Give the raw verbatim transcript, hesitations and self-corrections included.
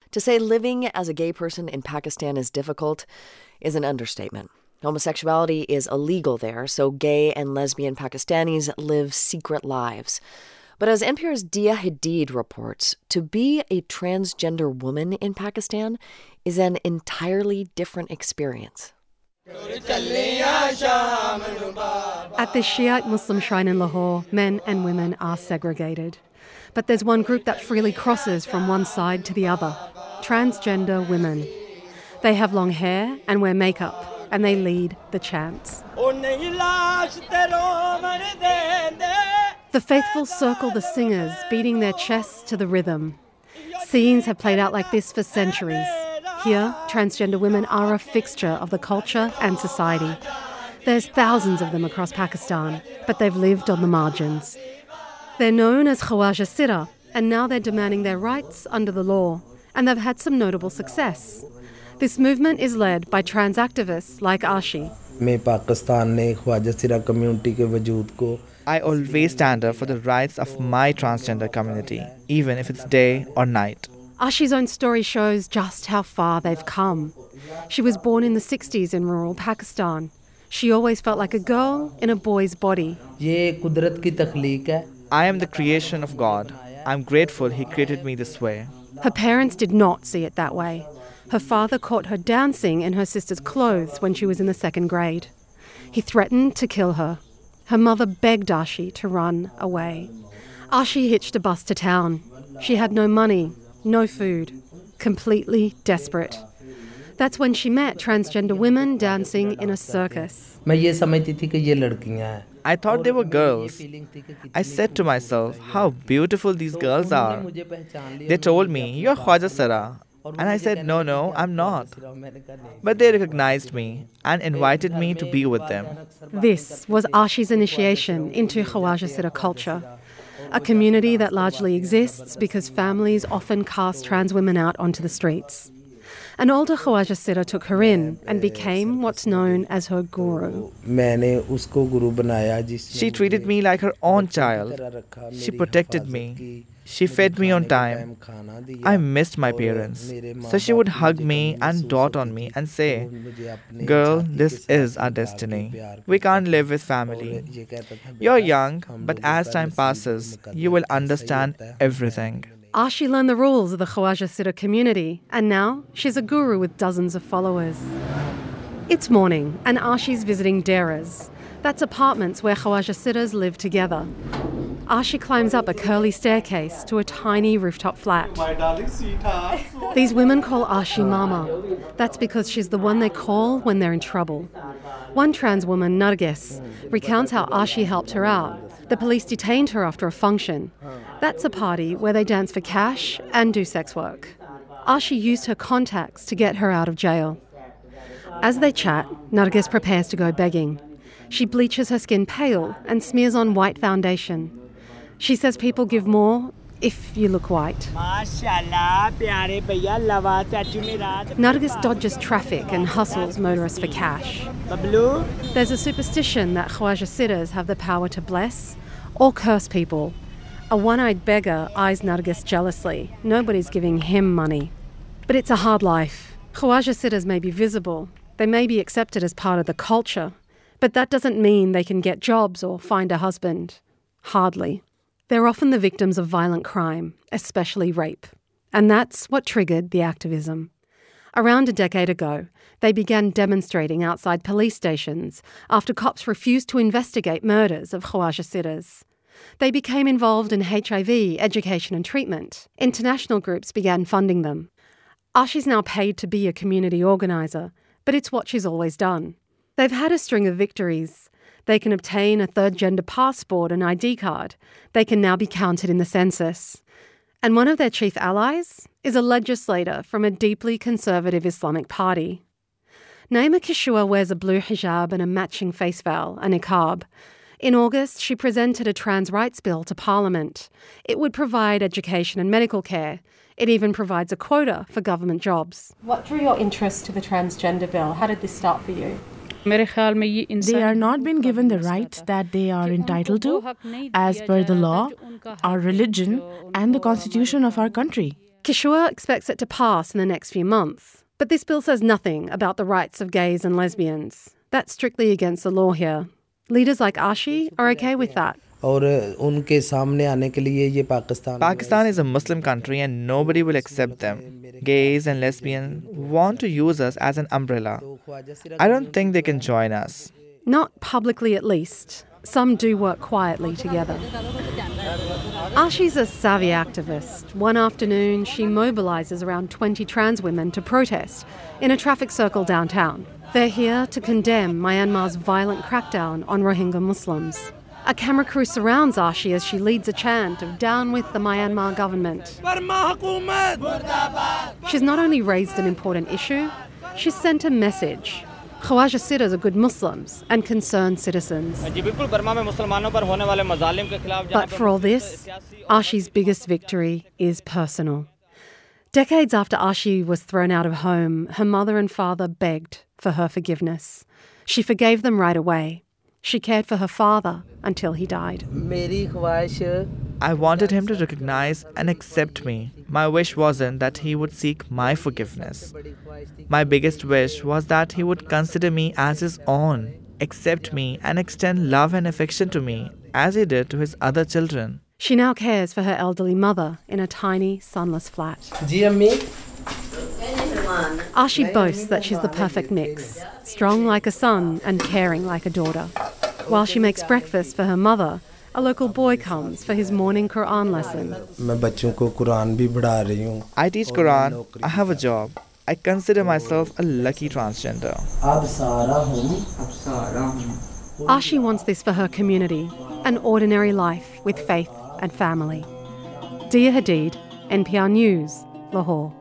To say living as a gay person in Pakistan is difficult is an understatement. Homosexuality is illegal there, so gay and lesbian Pakistanis live secret lives. But as N P R's Dia Hadid reports, to be a transgender woman in Pakistan is an entirely different experience. At the Shiite Muslim shrine in Lahore, men and women are segregated. But there's one group that freely crosses from one side to the other: transgender women. They have long hair and wear makeup, and they lead the chants. The faithful circle the singers, beating their chests to the rhythm. Scenes have played out like this for centuries. Here, transgender women are a fixture of the culture and society. There's thousands of them across Pakistan, but they've lived on the margins. They're known as Khawaja Sitta, and now they're demanding their rights under the law, and they've had some notable success. This movement is led by trans activists like Ashi. I always stand up for the rights of my transgender community, even if it's day or night. Ashi's own story shows just how far they've come. She was born in the sixties in rural Pakistan. She always felt like a girl in a boy's body. I am the creation of God. I'm grateful He created me this way. Her parents did not see it that way. Her father caught her dancing in her sister's clothes when she was in the second grade. He threatened to kill her. Her mother begged Ashi to run away. Ashi hitched a bus to town. She had no money, no food, completely desperate. That's when she met transgender women dancing in a circus. I thought they were girls. I said to myself, how beautiful these girls are. They told me, you're Khawaja Sitta. And I said, no, no, I'm not. But they recognized me and invited me to be with them. This was Ashi's initiation into Khawaja Sitta culture, a community that largely exists because families often cast trans women out onto the streets. An older Khawaja Sitta took her in and became what's known as her guru. She treated me like her own child. She protected me. She fed me on time. I missed my parents. So she would hug me and dot on me and say, girl, this is our destiny. We can't live with family. You're young, but as time passes, you will understand everything. Ashi learned the rules of the Khawaja Sitta community, and now she's a guru with dozens of followers. It's morning, and Ashi's visiting Deras. That's apartments where Khawaja Sittas live together. Ashi climbs up a curly staircase to a tiny rooftop flat. These women call Ashi Mama. That's because she's the one they call when they're in trouble. One trans woman, Nargis, recounts how Ashi helped her out. The police detained her after a function. That's a party where they dance for cash and do sex work. Ashi used her contacts to get her out of jail. As they chat, Nargis prepares to go begging. She bleaches her skin pale and smears on white foundation. She says people give more if you look white. Nargis dodges traffic and hustles motorists for cash. There's a superstition that Khawaja Sittas have the power to bless or curse people. A one-eyed beggar eyes Nargis jealously. Nobody's giving him money. But it's a hard life. Khawaja Sittas may be visible. They may be accepted as part of the culture. But that doesn't mean they can get jobs or find a husband. Hardly. They're often the victims of violent crime, especially rape. And that's what triggered the activism. Around a decade ago, they began demonstrating outside police stations after cops refused to investigate murders of Khawaja Sittas. They became involved in H I V education and treatment. International groups began funding them. Ashi's now paid to be a community organiser, but it's what she's always done. They've had a string of victories. They can obtain a third gender passport and I D card. They can now be counted in the census. And one of their chief allies is a legislator from a deeply conservative Islamic party. Naima Kishua wears a blue hijab and a matching face veil, a niqab. In August, she presented a trans rights bill to Parliament. It would provide education and medical care. It even provides a quota for government jobs. What drew your interest to the transgender bill? How did this start for you? They are not been given the rights that they are entitled to as per the law, our religion, and the constitution of our country. Kishore expects it to pass in the next few months, but this bill says nothing about the rights of gays and lesbians. That's strictly against the law here. Leaders like Arshi are okay with that. Pakistan is a Muslim country and nobody will accept them. Gays and lesbians want to use us as an umbrella. I don't think they can join us. Not publicly, at least. Some do work quietly together. Arshi's a savvy activist. One afternoon, she mobilises around twenty trans women to protest in a traffic circle downtown. They're here to condemn Myanmar's violent crackdown on Rohingya Muslims. A camera crew surrounds Arshi as she leads a chant of "Down with the Myanmar government." She's not only raised an important issue, she's sent a message. Khawaja Siddhas are good Muslims and concerned citizens. But for all this, Arshi's biggest victory is personal. Decades after Arshi was thrown out of home, her mother and father begged for her forgiveness. She forgave them right away. She cared for her father until he died. I wanted him to recognize and accept me. My wish wasn't that he would seek my forgiveness. My biggest wish was that he would consider me as his own, accept me and extend love and affection to me, as he did to his other children. She now cares for her elderly mother in a tiny, sunless flat. Arshi boasts that she's the perfect mix, strong like a son and caring like a daughter. While she makes breakfast for her mother, a local boy comes for his morning Quran lesson. I teach Quran. I have a job. I consider myself a lucky transgender. Arshi wants this for her community, an ordinary life with faith and family. Dia Hadid, N P R News, Lahore.